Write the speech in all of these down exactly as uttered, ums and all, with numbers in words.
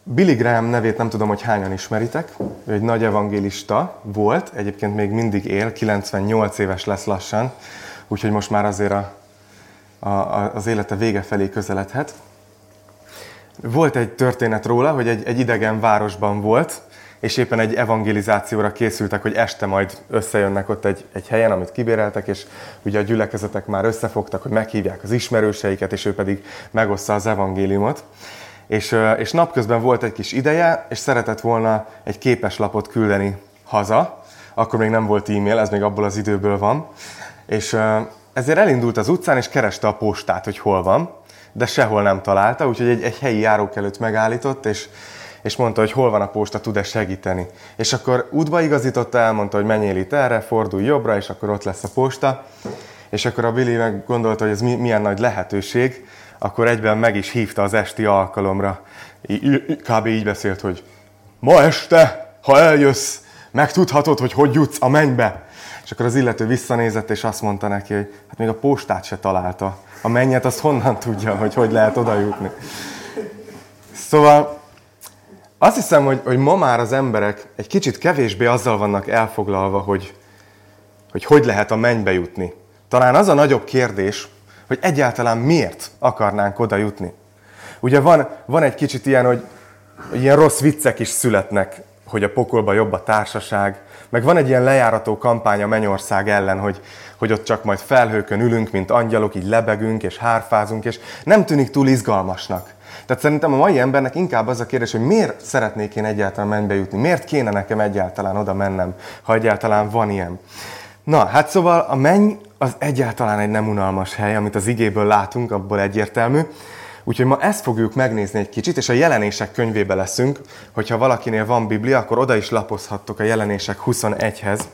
Billy Graham nevét nem tudom, hogy hányan ismeritek. Ő egy nagy evangélista volt, egyébként még mindig él, kilencvennyolc éves lesz lassan, úgyhogy most már azért a, a, az élete vége felé közeledhet. Volt egy történet róla, hogy egy, egy idegen városban volt, és éppen egy evangelizációra készültek, hogy este majd összejönnek ott egy, egy helyen, amit kibéreltek, és ugye a gyülekezetek már összefogtak, hogy meghívják az ismerőseiket, és ő pedig megossza az evangéliumot. És, és napközben volt egy kis ideje, és szeretett volna egy képeslapot küldeni haza. Akkor még nem volt e-mail, ez még abból az időből van. És ezért elindult az utcán, és kereste a postát, hogy hol van, de sehol nem találta, úgyhogy egy, egy helyi járók előtt megállított, és, és mondta, hogy hol van a posta, tud-e segíteni. És akkor útba igazította, elmondta, hogy menjél itt erre, fordulj jobbra, és akkor ott lesz a posta. És akkor a Billy meg gondolta, hogy ez milyen nagy lehetőség, akkor egyben meg is hívta az esti alkalomra. Kb. Így beszélt, hogy ma este, ha eljössz, megtudhatod, hogy hogy jutsz a mennybe. És akkor az illető visszanézett, és azt mondta neki, hogy hát még a postát se találta. A mennyet azt honnan tudja, hogy hogy lehet oda jutni. Szóval azt hiszem, hogy, hogy ma már az emberek egy kicsit kevésbé azzal vannak elfoglalva, hogy hogy, hogy lehet a mennybe jutni. Talán az a nagyobb kérdés, hogy egyáltalán miért akarnánk oda jutni. Ugye van, van egy kicsit ilyen, hogy ilyen rossz viccek is születnek, hogy a pokolba jobb a társaság, meg van egy ilyen lejárató kampány a Mennyország ellen, hogy, hogy ott csak majd felhőkön ülünk, mint angyalok, így lebegünk és hárfázunk, és nem tűnik túl izgalmasnak. Tehát szerintem a mai embernek inkább az a kérdés, hogy miért szeretnék én egyáltalán mennybe jutni, miért kéne nekem egyáltalán oda mennem, ha egyáltalán van ilyen. Na, hát szóval a menny az egyáltalán egy nem unalmas hely, amit az igéből látunk, abból egyértelmű. Úgyhogy ma ezt fogjuk megnézni egy kicsit, és a Jelenések könyvébe leszünk. Hogyha valakinél van Biblia, akkor oda is lapozhattok a Jelenések huszonegyhez.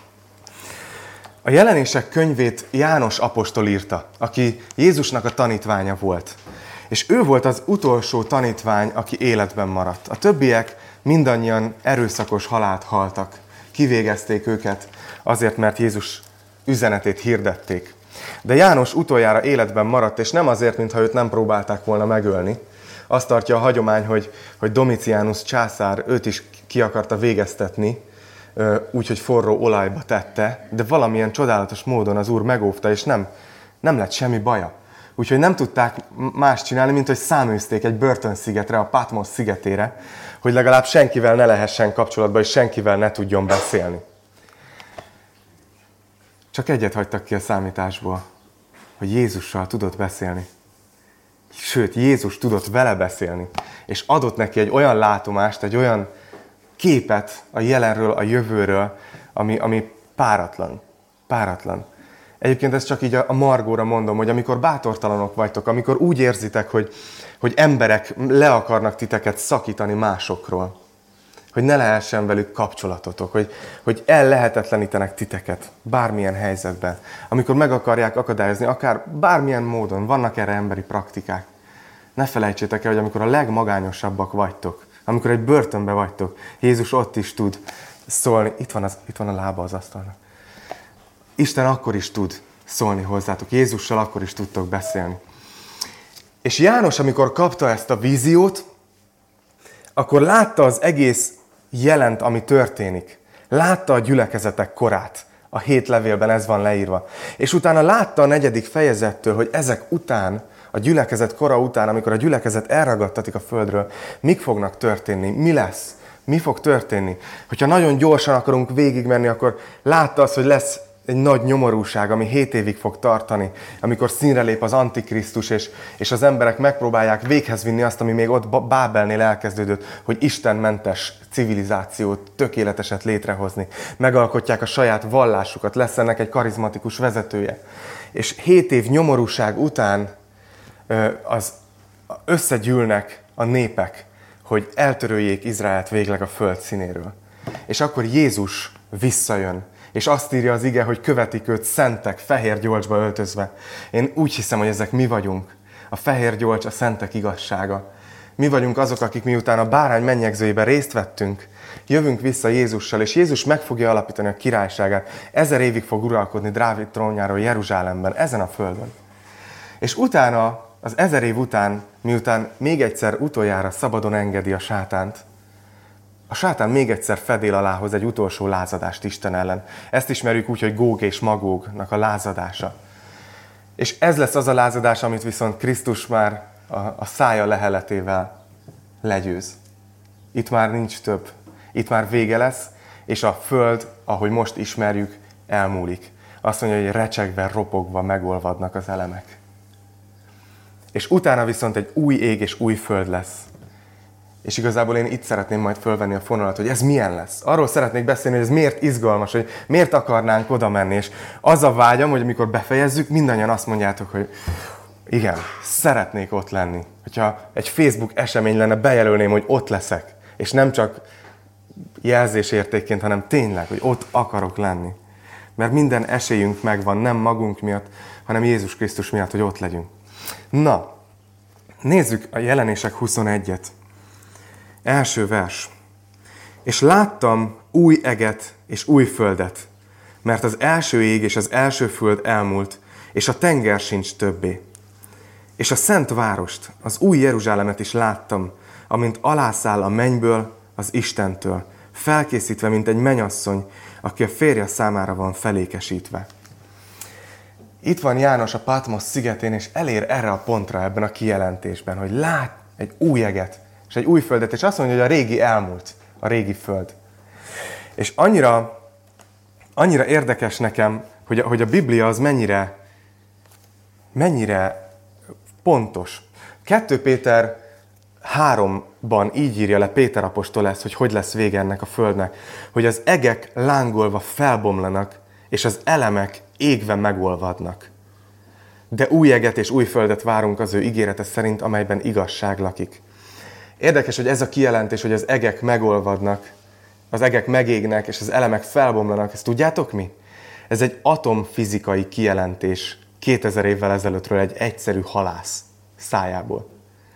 A Jelenések könyvét János apostol írta, aki Jézusnak a tanítványa volt. És ő volt az utolsó tanítvány, aki életben maradt. A többiek mindannyian erőszakos halált haltak. Kivégezték őket azért, mert Jézus üzenetét hirdették. De János utoljára életben maradt, és nem azért, mintha őt nem próbálták volna megölni. Azt tartja a hagyomány, hogy, hogy Domitianus császár őt is ki akarta végeztetni, úgyhogy forró olajba tette, de valamilyen csodálatos módon az Úr megóvta, és nem, nem lett semmi baja. Úgyhogy nem tudták más csinálni, mint hogy száműzték egy börtönszigetre, a Patmos szigetére, hogy legalább senkivel ne lehessen kapcsolatba, és senkivel ne tudjon beszélni. Csak egyet hagytak ki a számításból, hogy Jézussal tudott beszélni. Sőt, Jézus tudott vele beszélni, és adott neki egy olyan látomást, egy olyan képet a jelenről, a jövőről, ami, ami páratlan. Páratlan. Egyébként ezt csak így a Margóra mondom, hogy amikor bátortalanok vagytok, amikor úgy érzitek, hogy, hogy emberek le akarnak titeket szakítani másokról, hogy ne lehessen velük kapcsolatotok, hogy, hogy ellehetetlenítenek titeket bármilyen helyzetben. Amikor meg akarják akadályozni, akár bármilyen módon, vannak erre emberi praktikák. Ne felejtsétek el, hogy amikor a legmagányosabbak vagytok, amikor egy börtönbe vagytok, Jézus ott is tud szólni. Itt van, az, itt van a lába az asztalnak. Isten akkor is tud szólni hozzátok. Jézussal akkor is tudtok beszélni. És János, amikor kapta ezt a víziót, akkor látta az egész jelent, ami történik. Látta a gyülekezetek korát. A hét levélben ez van leírva. És utána látta a negyedik fejezettől, hogy ezek után, a gyülekezet kora után, amikor a gyülekezet elragadtatik a földről, mik fognak történni, mi lesz, mi fog történni. Hogyha nagyon gyorsan akarunk végigmenni, akkor látta azt, hogy lesz egy nagy nyomorúság, ami hét évig fog tartani, amikor színre lép az Antikrisztus, és, és az emberek megpróbálják véghez vinni azt, ami még ott Bábelnél elkezdődött, hogy istenmentes civilizációt, tökéleteset létrehozni. Megalkotják a saját vallásukat, lesz ennek egy karizmatikus vezetője. És hét év nyomorúság után az összegyűlnek a népek, hogy eltöröljék Izraelt végleg a föld színéről. És akkor Jézus visszajön. És azt írja az ige, hogy követik őt szentek, fehér gyolcsba öltözve. Én úgy hiszem, hogy ezek mi vagyunk. A fehér gyolcs a szentek igazsága. Mi vagyunk azok, akik miután a bárány mennyegzőjében részt vettünk, jövünk vissza Jézussal, és Jézus meg fogja alapítani a királyságát. Ezer évig fog uralkodni Dávid trónjáról Jeruzsálemben, ezen a földön. És utána az ezer év után, miután még egyszer utoljára szabadon engedi a sátánt, a sátán még egyszer fedél alá hoz egy utolsó lázadást Isten ellen. Ezt ismerjük úgy, hogy Góg és Magógnak a lázadása. És ez lesz az a lázadás, amit viszont Krisztus már a, a szája leheletével legyőz. Itt már nincs több. Itt már vége lesz, és a föld, ahogy most ismerjük, elmúlik. Azt mondja, hogy recsegve, ropogva megolvadnak az elemek. És utána viszont egy új ég és új föld lesz. És igazából én itt szeretném majd fölvenni a fonalat, hogy ez milyen lesz. Arról szeretnék beszélni, hogy ez miért izgalmas, hogy miért akarnánk oda menni. És az a vágyam, hogy amikor befejezzük, mindannyian azt mondjátok, hogy igen, szeretnék ott lenni. Hogyha egy Facebook esemény lenne, bejelölném, hogy ott leszek. És nem csak jelzésértékként, hanem tényleg, hogy ott akarok lenni. Mert minden esélyünk megvan, nem magunk miatt, hanem Jézus Krisztus miatt, hogy ott legyünk. Na, nézzük a Jelenések huszonegyet. Első vers. És láttam új eget és új földet, mert az első ég és az első föld elmúlt, és a tenger sincs többé. És a szent várost, az új Jeruzsálemet is láttam, amint alászáll a mennyből, az Istentől, felkészítve, mint egy mennyasszony, aki a férje számára van felékesítve. Itt van János a Patmos szigetén, és elér erre a pontra ebben a kijelentésben, hogy lát egy új eget, és egy új földet, és azt mondja, hogy a régi elmúlt, a régi föld. És annyira, annyira érdekes nekem, hogy a, hogy a Biblia az mennyire, mennyire pontos. kettő Péter háromban így írja le Péter apostol ezt, hogy hogy lesz vége ennek a földnek, hogy az egek lángolva felbomlanak, és az elemek égve megolvadnak. De új eget és új földet várunk az ő ígérete szerint, amelyben igazság lakik. Érdekes, hogy ez a kijelentés, hogy az egek megolvadnak, az egek megégnek, és az elemek felbomlanak, ezt tudjátok mi? Ez egy atomfizikai kijelentés kétezer évvel ezelőttről egy egyszerű halász szájából.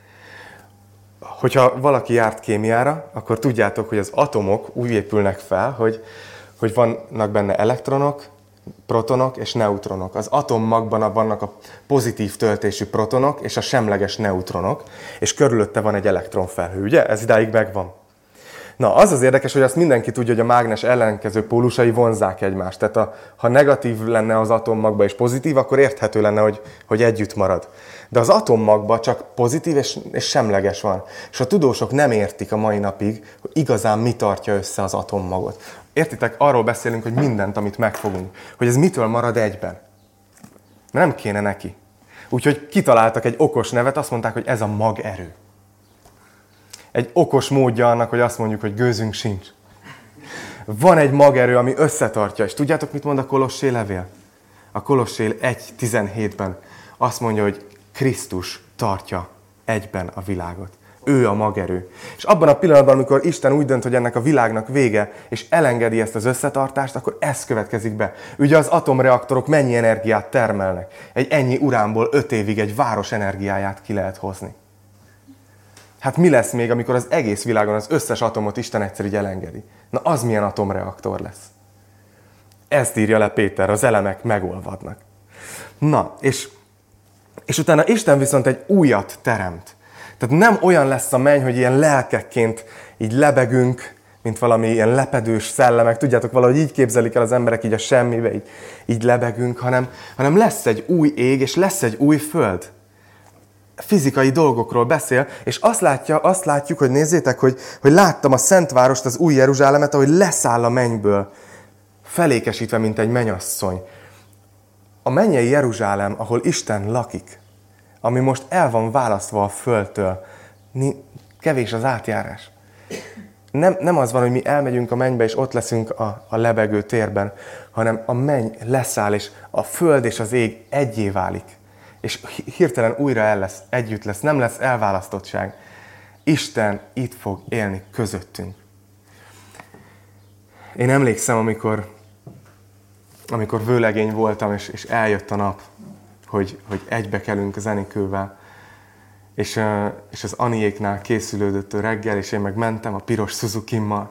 Hogyha valaki járt kémiára, akkor tudjátok, hogy az atomok úgy épülnek fel, hogy, hogy vannak benne elektronok, protonok és neutronok. Az atommagban vannak a pozitív töltésű protonok és a semleges neutronok, és körülötte van egy elektronfelhő, ugye? Ez idáig megvan. Na, az az érdekes, hogy azt mindenki tudja, hogy a mágnes ellenkező pólusai vonzzák egymást. Tehát a, ha negatív lenne az atommagba és pozitív, akkor érthető lenne, hogy, hogy együtt marad. De az atommagban csak pozitív és, és semleges van. És a tudósok nem értik a mai napig, hogy igazán mi tartja össze az atommagot. Értitek, arról beszélünk, hogy mindent, amit megfogunk, hogy ez mitől marad egyben. Nem kéne neki. Úgyhogy kitaláltak egy okos nevet, azt mondták, hogy ez a magerő. Egy okos módja annak, hogy azt mondjuk, hogy gőzünk sincs. Van egy magerő, ami összetartja. És tudjátok, mit mond a Kolossé levél? A Kolossé egy tizenhétben azt mondja, hogy Krisztus tartja egyben a világot. Ő a magerő. És abban a pillanatban, amikor Isten úgy dönt, hogy ennek a világnak vége, és elengedi ezt az összetartást, akkor ez következik be. Ugye az atomreaktorok mennyi energiát termelnek? Egy ennyi uránból öt évig egy város energiáját ki lehet hozni. Hát mi lesz még, amikor az egész világon az összes atomot Isten egyszer így elengedi? Na az milyen atomreaktor lesz? Ezt írja le Péter, az elemek megolvadnak. Na, és, és utána Isten viszont egy újat teremt. Tehát nem olyan lesz a menny, hogy ilyen lelkekként így lebegünk, mint valami ilyen lepedős szellemek. Tudjátok, valahogy így képzelik el az emberek így a semmibe, így, így lebegünk, hanem, hanem lesz egy új ég, és lesz egy új föld. Fizikai dolgokról beszél, és azt, látja, azt látjuk, hogy nézzétek, hogy, hogy láttam a Szentvárost, az új Jeruzsálemet, ahogy leszáll a mennyből, felékesítve, mint egy mennyasszony. A mennyei Jeruzsálem, ahol Isten lakik, ami most el van választva a földtől, kevés az átjárás. Nem, nem az van, hogy mi elmegyünk a mennybe, és ott leszünk a, a lebegő térben, hanem a menny leszáll, és a föld és az ég egyé válik. És hirtelen újra el lesz, együtt lesz, nem lesz elválasztottság. Isten itt fog élni közöttünk. Én emlékszem, amikor, amikor vőlegény voltam, és, és eljött a nap, hogy, hogy egybe kelünk az Enikővel, és, és az Aniéknál készülődött a reggel, és én meg mentem a piros Suzukimmal.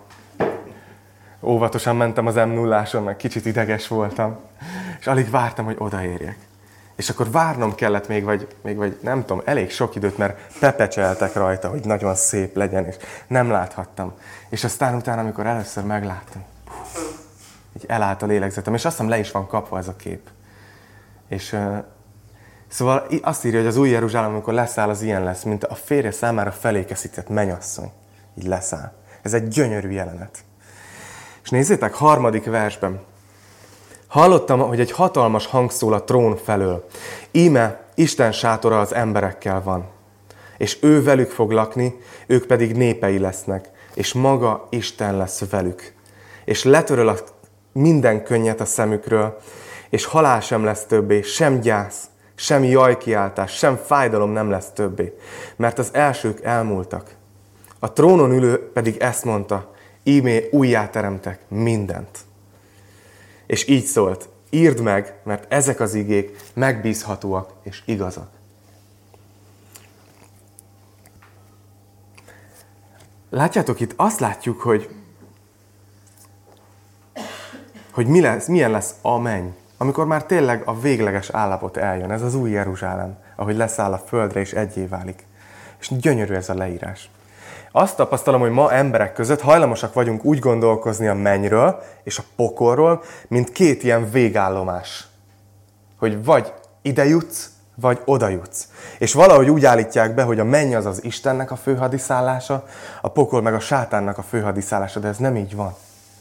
Óvatosan mentem az em nulláson, meg kicsit ideges voltam, és alig vártam, hogy odaérjek. És akkor várnom kellett még, vagy, még, vagy nem tudom, elég sok időt, mert pepecseltek rajta, hogy nagyon szép legyen, és nem láthattam. És aztán utána, amikor először megláttam, így elállt a lélegzetem, és azt hiszem le is van kapva ez a kép. És uh, szóval azt írja, hogy az új Jeruzsálem, amikor leszáll, az ilyen lesz, mint a férje számára felékészített mennyasszony. Így leszáll. Ez egy gyönyörű jelenet. És nézzétek, harmadik versben. Hallottam, hogy egy hatalmas hang szól a trón felől. Íme, Isten sátora az emberekkel van. És ő velük fog lakni, ők pedig népei lesznek, és maga Isten lesz velük. És letöröl a minden könnyet a szemükről, és halál sem lesz többé, sem gyász, sem jajkiáltás, sem fájdalom nem lesz többé, mert az elsők elmúltak. A trónon ülő pedig ezt mondta, íme újjáteremtek mindent. És így szólt, írd meg, mert ezek az igék megbízhatóak és igazak. Látjátok, itt azt látjuk, hogy, hogy mi lesz, milyen lesz a menny, amikor már tényleg a végleges állapot eljön. Ez az új Jeruzsálem, ahogy leszáll a földre és egyé válik. És gyönyörű ez a leírás. Azt tapasztalom, hogy ma emberek között hajlamosak vagyunk úgy gondolkozni a mennyről és a pokolról, mint két ilyen végállomás. Hogy vagy ide jutsz, vagy oda jutsz. És valahogy úgy állítják be, hogy a menny az az Istennek a főhadiszállása, a pokol meg a sátánnak a főhadiszállása, de ez nem így van.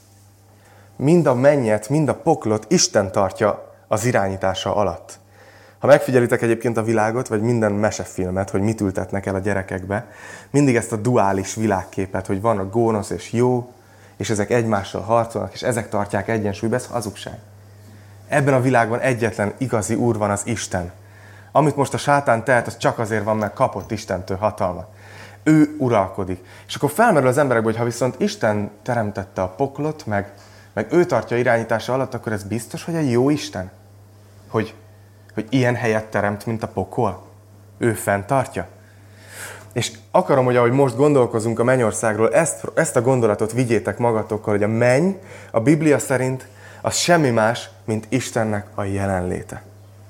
Mind a mennyet, mind a poklot Isten tartja az irányítása alatt. Ha megfigyelitek egyébként a világot, vagy minden mesefilmet, hogy mit ültetnek el a gyerekekbe, mindig ezt a duális világképet, hogy van a gónosz és jó, és ezek egymással harcolnak, és ezek tartják egyensúlyba, ez hazugság. Ebben a világban egyetlen igazi úr van, az Isten. Amit most a sátán tehet, az csak azért van, mert kapott Istentől hatalmat. Ő uralkodik. És akkor felmerül az emberekbe, hogy ha viszont Isten teremtette a poklot, meg, meg ő tartja irányítása alatt, akkor ez biztos, hogy egy jó Isten? Hogy hogy ilyen helyet teremt, mint a pokol. Ő fenntartja. És akarom, hogy ahogy most gondolkozunk a mennyországról, ezt, ezt a gondolatot vigyétek magatokkal, hogy a menny, a Biblia szerint, az semmi más, mint Istennek a jelenléte.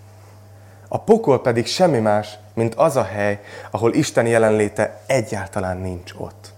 A pokol pedig semmi más, mint az a hely, ahol Isten jelenléte egyáltalán nincs ott.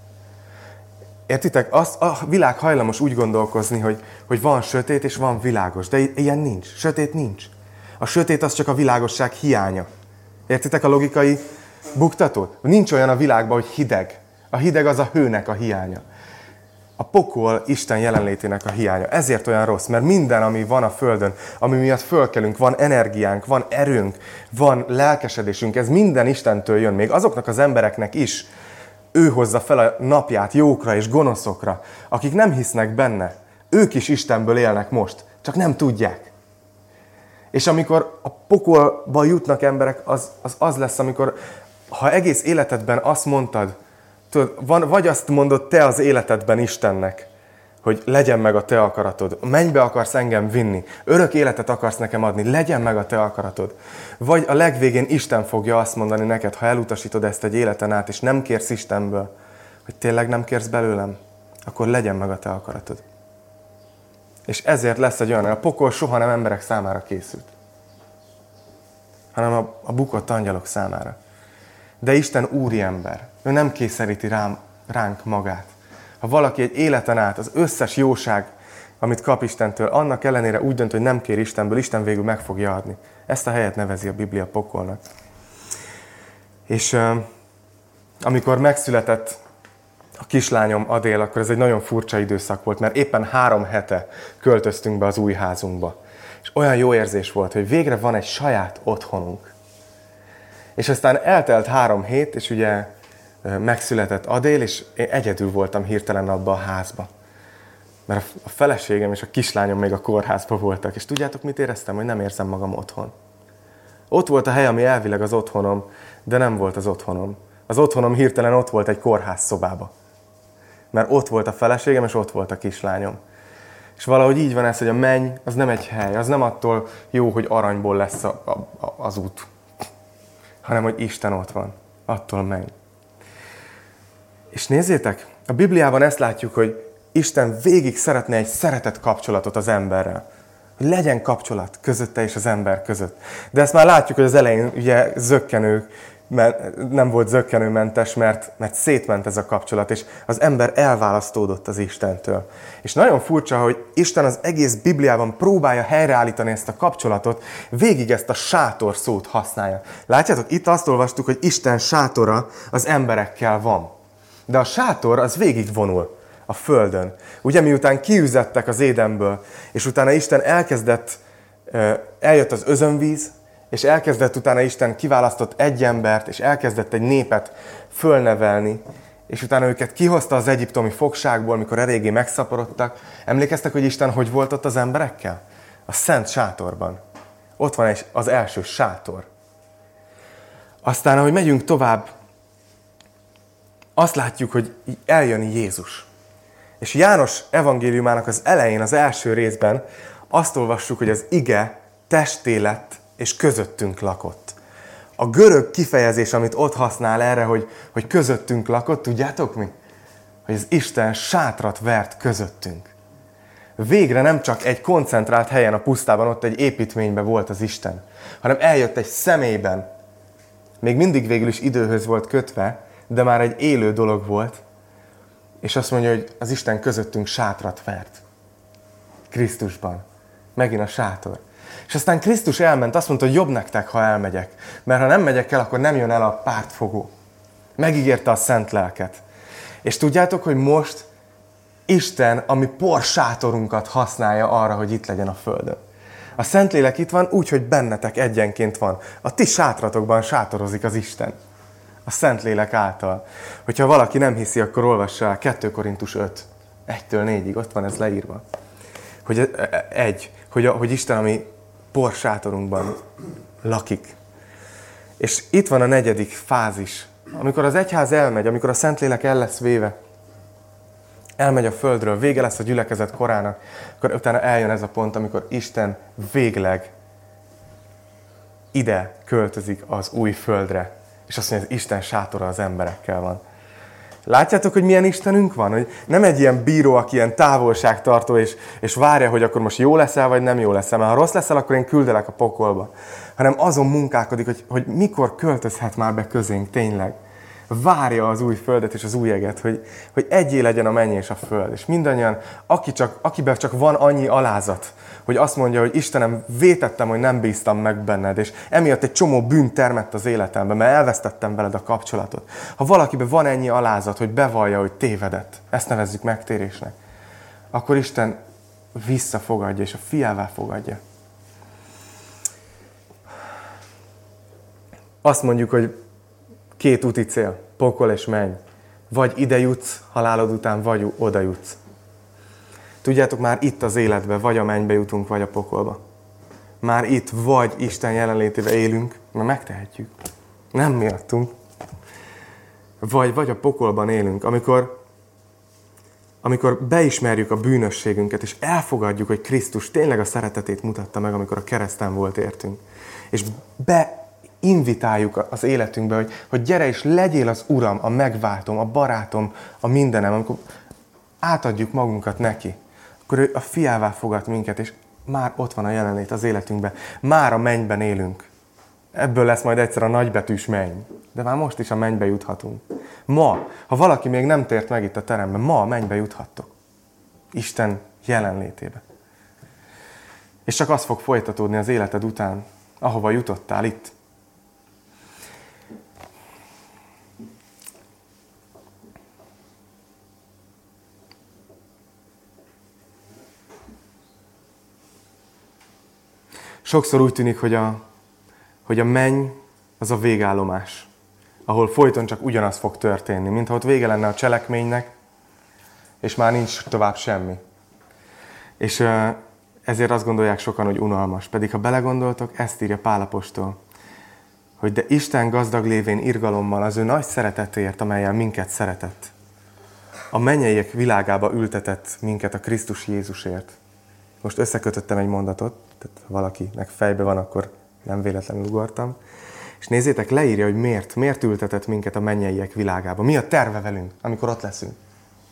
Értitek? Az, a világ hajlamos úgy gondolkozni, hogy, hogy van sötét és van világos, de ilyen nincs. Sötét nincs. A sötét az csak a világosság hiánya. Értitek a logikai buktatót? Nincs olyan a világban, hogy hideg. A hideg az a hőnek a hiánya. A pokol Isten jelenlétének a hiánya. Ezért olyan rossz, mert minden, ami van a Földön, ami miatt fölkelünk, van energiánk, van erőnk, van lelkesedésünk, ez minden Istentől jön. Még azoknak az embereknek is ő hozza fel a napját jókra és gonoszokra, akik nem hisznek benne. Ők is Istenből élnek most, csak nem tudják. És amikor a pokolba jutnak emberek, az, az az lesz, amikor, ha egész életedben azt mondtad, tudod, van, vagy azt mondod te az életedben Istennek, hogy legyen meg a te akaratod, mennybe akarsz engem vinni, örök életet akarsz nekem adni, legyen meg a te akaratod. Vagy a legvégén Isten fogja azt mondani neked, ha elutasítod ezt egy életen át, és nem kérsz Istenből, hogy tényleg nem kérsz belőlem, akkor legyen meg a te akaratod. És ezért lesz egy olyan, hogy a pokol soha nem emberek számára készült, hanem a, a bukott angyalok számára. De Isten úri ember. Ő nem kényszeríti rám, ránk magát. Ha valaki egy életen át az összes jóság, amit kap Istentől, annak ellenére úgy dönt, hogy nem kér Istenből, Isten végül meg fogja adni. Ezt a helyet nevezi a Biblia pokolnak. És uh, amikor megszületett a kislányom Adél, akkor ez egy nagyon furcsa időszak volt, mert éppen három hete költöztünk be az új házunkba. És olyan jó érzés volt, hogy végre van egy saját otthonunk. És aztán eltelt három hét, és ugye megszületett Adél, és én egyedül voltam hirtelen abban a házba. Mert a feleségem és a kislányom még a kórházban voltak. És tudjátok, mit éreztem? Hogy nem érzem magam otthon. Ott volt a hely, ami elvileg az otthonom, de nem volt az otthonom. Az otthonom hirtelen ott volt egy kórház szobába. Mert ott volt a feleségem, és ott volt a kislányom. És valahogy így van ez, hogy a menny az nem egy hely, az nem attól jó, hogy aranyból lesz a, a, a, az út, hanem hogy Isten ott van. Attól menj. És nézzétek, a Bibliában ezt látjuk, hogy Isten végig szeretne egy szeretett kapcsolatot az emberrel. hogy legyen kapcsolat közötte és az ember között. De ezt már látjuk, hogy az elején ugye zökkenő, nem volt zökkenőmentes, mert, mert szétment ez a kapcsolat, és az ember elválasztódott az Istentől. És nagyon furcsa, hogy Isten az egész Bibliában próbálja helyreállítani ezt a kapcsolatot, végig ezt a sátor szót használja. Látjátok, itt azt olvastuk, hogy Isten sátora az emberekkel van. De a sátor az végig vonul a földön. Ugye miután kiüzettek az Édenből, és utána Isten elkezdett, eljött az özönvíz, és elkezdett utána Isten kiválasztott egy embert, és elkezdett egy népet fölnevelni, és utána őket kihozta az egyiptomi fogságból, mikor eléggé megszaporodtak. Emlékeztek, hogy Isten hogy volt ott az emberekkel? A szent sátorban. Ott van egy, az első sátor. Aztán, ahogy megyünk tovább, azt látjuk, hogy eljön Jézus. És János evangéliumának az elején, az első részben azt olvassuk, hogy az ige testé lett, és közöttünk lakott. A görög kifejezés, amit ott használ erre, hogy, hogy közöttünk lakott, tudjátok mi? Hogy az Isten sátrat vert közöttünk. Végre nem csak egy koncentrált helyen a pusztában, ott egy építményben volt az Isten, hanem eljött egy személyben. Még mindig végül is időhöz volt kötve, de már egy élő dolog volt. És azt mondja, hogy az Isten közöttünk sátrat vert. Krisztusban. Megint a sátor. És aztán Krisztus elment, azt mondta, hogy jobb nektek, ha elmegyek. Mert ha nem megyek el, akkor nem jön el a pártfogó. Megígérte a szent lelket. És tudjátok, hogy most Isten a mi porsátorunkat használja arra, hogy itt legyen a földön. A Szentlélek itt van úgy, hogy bennetek egyenként van. A ti sátratokban sátorozik az Isten. A Szentlélek által. Hogyha valaki nem hiszi, akkor olvassa el kettő Korintus öt. egytől négyig, ott van ez leírva. Hogy egy, hogy, hogy Isten a mi porsátorunkban lakik. És itt van a negyedik fázis. Amikor az egyház elmegy, amikor a Szentlélek el lesz véve, elmegy a földről, vége lesz a gyülekezet korának, akkor utána eljön ez a pont, amikor Isten végleg ide költözik az új földre. És azt mondja, hogy Isten sátora az emberekkel van. Látjátok, hogy milyen Istenünk van? Hogy nem egy ilyen bíró, aki ilyen távolságtartó, és, és várja, hogy akkor most jó leszel, vagy nem jó leszel. Mert ha rossz leszel, akkor én küldelek a pokolba. Hanem azon munkálkodik, hogy, hogy mikor költözhet már be közénk tényleg. Várja az új földet és az új eget, hogy, hogy egyé legyen a menny és a föld. És mindannyian, aki csak, akiben csak van annyi alázat, hogy azt mondja, hogy Istenem, vétettem, hogy nem bíztam meg benned, és emiatt egy csomó bűn termett az életemben, mert elvesztettem veled a kapcsolatot. Ha valakiben van ennyi alázat, hogy bevallja, hogy tévedett, ezt nevezzük megtérésnek, akkor Isten visszafogadja, és a fiává fogadja. Azt mondjuk, hogy két úti cél, pokol és menny. Vagy ide jutsz halálod után, vagy oda jutsz. Tudjátok, már itt az életben vagy a mennybe jutunk, vagy a pokolba. Már itt vagy Isten jelenlétével élünk, mert megtehetjük. Nem miattunk. Vagy, vagy a pokolban élünk, amikor, amikor beismerjük a bűnösségünket, és elfogadjuk, hogy Krisztus tényleg a szeretetét mutatta meg, amikor a kereszten volt értünk. És be invitáljuk az életünkbe, hogy, hogy gyere és legyél az Uram, a megváltom, a barátom, a mindenem, amikor átadjuk magunkat neki, akkor ő a fiává fogad minket, és már ott van a jelenlét az életünkben. Már a mennyben élünk. Ebből lesz majd egyszer a nagybetűs menny. De már most is a mennybe juthatunk. Ma, ha valaki még nem tért meg itt a teremben, ma a mennybe juthattok. Isten jelenlétébe. És csak az fog folytatódni az életed után, ahova jutottál itt. Sokszor úgy tűnik, hogy a, hogy a menny az a végállomás, ahol folyton csak ugyanaz fog történni, mintha ott vége lenne a cselekménynek, és már nincs tovább semmi. És ezért azt gondolják sokan, hogy unalmas. Pedig ha belegondoltok, ezt írja Pál apostol, hogy de Isten gazdag lévén irgalommal az ő nagy szeretetért, amellyel minket szeretett, a mennyeiek világába ültetett minket a Krisztus Jézusért. Most összekötöttem egy mondatot, tehát ha valakinek fejbe van, akkor nem véletlenül ugortam. És nézzétek, leírja, hogy miért, miért ültetett minket a mennyeiek világába. Mi a terve velünk, amikor ott leszünk.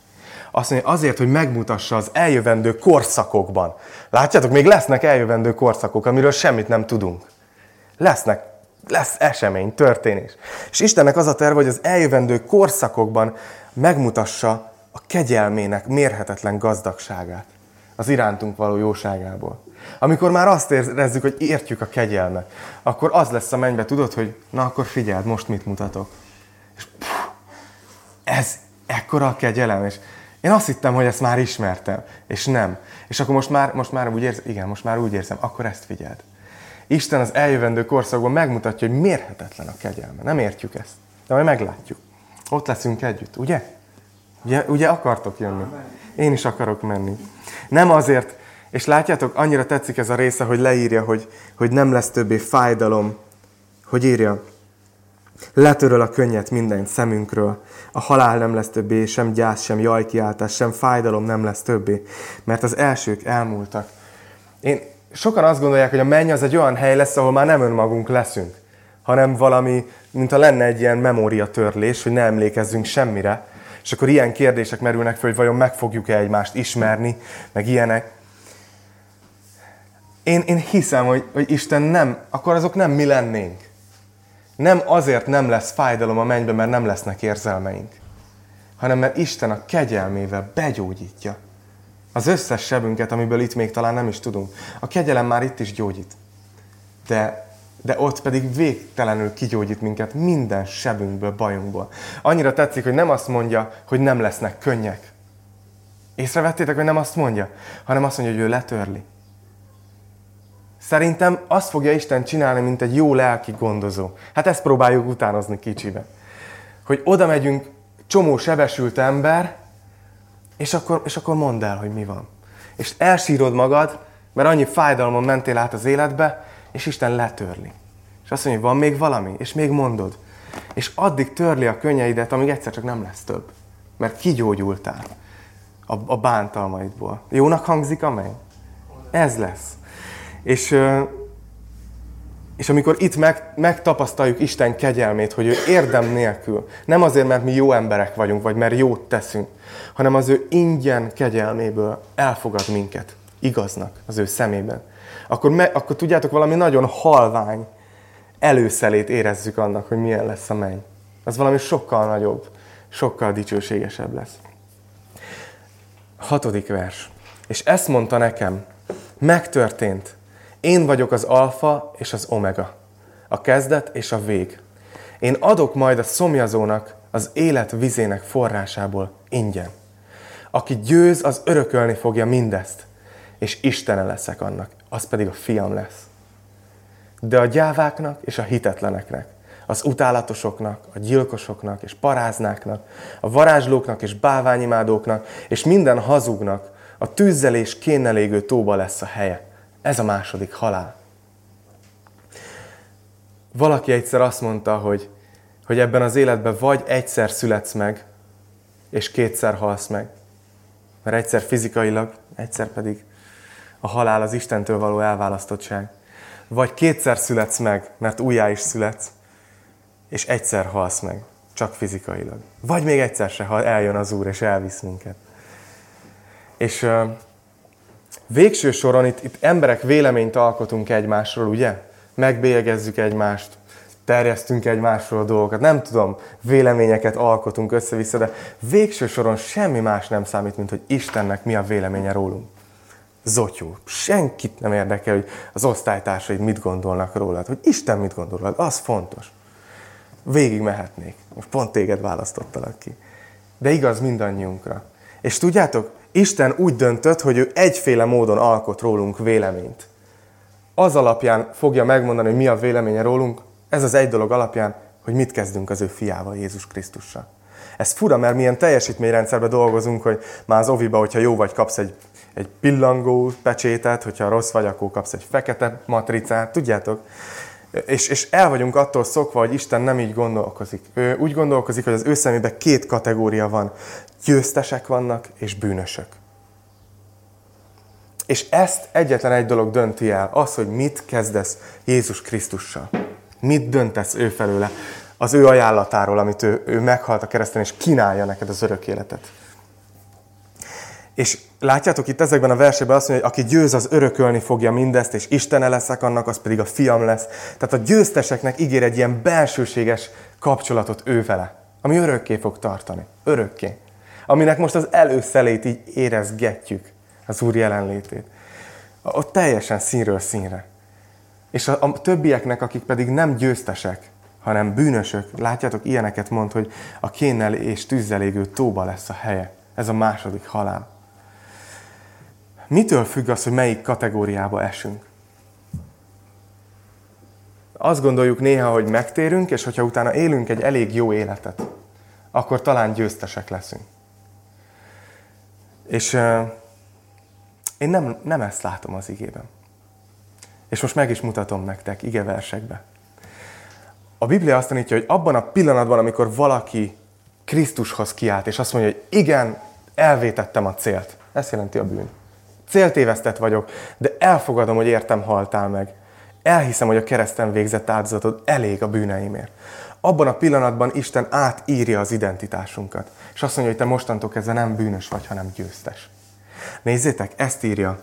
Azt mondja, azért, hogy megmutassa az eljövendő korszakokban. Látjátok, még lesznek eljövendő korszakok, amiről semmit nem tudunk. Lesznek, lesz esemény, történés. És Istennek az a terve, hogy az eljövendő korszakokban megmutassa a kegyelmének mérhetetlen gazdagságát. Az irántunk való jóságából. Amikor már azt érezzük, hogy értjük a kegyelmet, akkor az lesz a mennybe, tudod, hogy na akkor figyeld, most mit mutatok. És pff, ez ekkora a kegyelem, és én azt hittem, hogy ezt már ismertem, és nem. És akkor most már, most már úgy érzem, igen, most már úgy érzem, akkor ezt figyeld. Isten az eljövendő korszakban megmutatja, hogy mérhetetlen a kegyelme. Nem értjük ezt, de majd meglátjuk. Ott leszünk együtt, ugye? Ugye, ugye akartok jönni? Én is akarok menni. Nem azért, és látjátok, annyira tetszik ez a része, hogy leírja, hogy, hogy nem lesz többé fájdalom, hogy írja, letöröl a könnyet minden szemünkről, a halál nem lesz többé, sem gyász, sem jajkiáltás, sem fájdalom nem lesz többé, mert az elsők elmúltak. Én, sokan azt gondolják, hogy a menny az egy olyan hely lesz, ahol már nem önmagunk leszünk, hanem valami, mint ha lenne egy ilyen memóriatörlés, hogy ne emlékezzünk semmire, és akkor ilyen kérdések merülnek fel, hogy vajon meg fogjuk-e egymást ismerni, meg ilyenek. Én, én hiszem, hogy, hogy Isten nem, akkor azok nem mi lennénk. Nem azért nem lesz fájdalom a mennyben, mert nem lesznek érzelmeink, hanem mert Isten a kegyelmével begyógyítja az összes sebünket, amiből itt még talán nem is tudunk. A kegyelem már itt is gyógyít, de, de ott pedig végtelenül kigyógyít minket minden sebünkből, bajunkból. Annyira tetszik, hogy nem azt mondja, hogy nem lesznek könnyek. Észrevettétek, hogy nem azt mondja, hanem azt mondja, hogy ő letörli. Szerintem azt fogja Isten csinálni, mint egy jó lelki gondozó. Hát ezt próbáljuk utánozni kicsibe. Hogy oda megyünk, csomó sebesült ember, és akkor, és akkor mondd el, hogy mi van. És elsírod magad, mert annyi fájdalmon mentél át az életbe, és Isten letörli. És azt mondja, hogy van még valami, és még mondod. És addig törli a könnyeidet, amíg egyszer csak nem lesz több. Mert kigyógyultál a, a bántalmaidból. Jónak hangzik a menny? Ez lesz. És, és amikor itt meg, megtapasztaljuk Isten kegyelmét, hogy ő érdem nélkül, nem azért, mert mi jó emberek vagyunk, vagy mert jót teszünk, hanem az ő ingyen kegyelméből elfogad minket igaznak az ő szemében. Akkor, me, akkor tudjátok, valami nagyon halvány előszelét érezzük annak, hogy milyen lesz a menny. Az valami sokkal nagyobb, sokkal dicsőségesebb lesz. Hatodik vers. És ezt mondta nekem, megtörtént. Én vagyok az alfa és az omega, a kezdet és a vég. Én adok majd a szomjazónak az élet vizének forrásából ingyen. Aki győz, az örökölni fogja mindezt, és Istene leszek annak, az pedig a fiam lesz. De a gyáváknak és a hitetleneknek, az utálatosoknak, a gyilkosoknak és paráznáknak, a varázslóknak és bálványimádóknak, és minden hazugnak a tűzzel és kénnel égő tóba lesz a helye. Ez a második halál. Valaki egyszer azt mondta, hogy, hogy ebben az életben vagy egyszer születsz meg, és kétszer halsz meg. Mert egyszer fizikailag, egyszer pedig a halál az Istentől való elválasztottság. Vagy kétszer születsz meg, mert újjá is születsz, és egyszer halsz meg, csak fizikailag. Vagy még egyszer se, ha eljön az Úr, és elvisz minket. És uh, végső soron itt, itt emberek véleményt alkotunk egymásról, ugye? Megbélyegezzük egymást, terjesztünk egymásról a dolgokat, nem tudom, véleményeket alkotunk össze-vissza, de végső soron semmi más nem számít, mint hogy Istennek mi a véleménye rólunk. Zotyó. Senkit nem érdekel, hogy az osztálytársaid mit gondolnak rólad, hogy Isten mit gondol rólad, az fontos. Végig mehetnék. Most pont téged választottalak ki. De igaz mindannyiunkra. És tudjátok, Isten úgy döntött, hogy ő egyféle módon alkot rólunk véleményt. Az alapján fogja megmondani, hogy mi a véleménye rólunk, ez az egy dolog alapján, hogy mit kezdünk az ő fiával, Jézus Krisztussal. Ez fura, mert milyen teljesítményrendszerben dolgozunk, hogy már az oviba, hogyha jó vagy, kapsz egy, egy pillangó pecsétet, hogyha rossz vagy, akkor kapsz egy fekete matricát, tudjátok? És, és el vagyunk attól szokva, hogy Isten nem így gondolkozik. Ő úgy gondolkozik, hogy az ő szemében két kategória van. Győztesek vannak, és bűnösök. És ezt egyetlen egy dolog dönti el, az, hogy mit kezdesz Jézus Krisztussal. Mit döntesz ő felőle, az ő ajánlatáról, amit ő, ő meghalt a kereszten, és kínálja neked az örök életet. És látjátok itt ezekben a versekben azt mondja, hogy aki győz, az örökölni fogja mindezt, és Istene leszek annak, az pedig a fiam lesz. Tehát a győzteseknek ígér egy ilyen belsőséges kapcsolatot ő vele, ami örökké fog tartani. Örökké. Aminek most az előszelét így érezgetjük, az Úr jelenlétét. Ott teljesen színről színre. És a, a többieknek, akik pedig nem győztesek, hanem bűnösök, látjátok, ilyeneket mond, hogy a kénnel és tűzzel égő tóba lesz a helye. Ez a második halál. Mitől függ az, hogy melyik kategóriába esünk? Azt gondoljuk néha, hogy megtérünk, és hogyha utána élünk egy elég jó életet, akkor talán győztesek leszünk. És uh, én nem, nem ezt látom az igében. És most meg is mutatom nektek igeversekbe. A Biblia azt tanítja, hogy abban a pillanatban, amikor valaki Krisztushoz kiált, és azt mondja, hogy igen, elvétettem a célt. Ez jelenti a bűn. Céltévesztett vagyok, de elfogadom, hogy értem haltál meg. Elhiszem, hogy a kereszten végzett áldozatod elég a bűneimért. Abban a pillanatban Isten átírja az identitásunkat. És azt mondja, hogy te mostantól kezdve nem bűnös vagy, hanem győztes. Nézzétek, ezt írja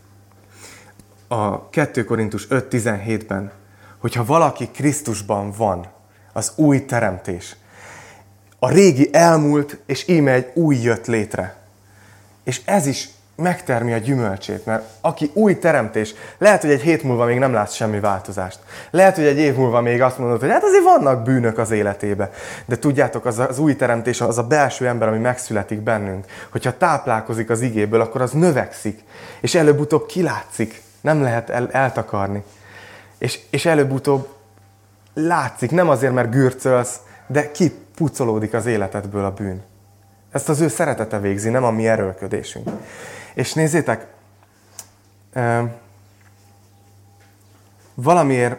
a kettő Korintus öt tizenhétben, hogyha valaki Krisztusban van, az új teremtés. A régi elmúlt, és íme egy új jött létre. És ez is megtermi a gyümölcsét, mert aki új teremtés, lehet, hogy egy hét múlva még nem látsz semmi változást. Lehet, hogy egy év múlva még azt mondod, hogy hát azért vannak bűnök az életébe. De tudjátok, az, az új teremtés, az a belső ember, ami megszületik bennünk. Hogyha táplálkozik az igéből, akkor az növekszik. És előbb-utóbb kilátszik. Nem lehet el, eltakarni. És, és előbb-utóbb látszik, nem azért, mert gürcölsz, de kipucolódik az életedből a bűn. Ezt az ő szeretete végzi, nem a mi erőlködésünk. És nézzétek, valamiért,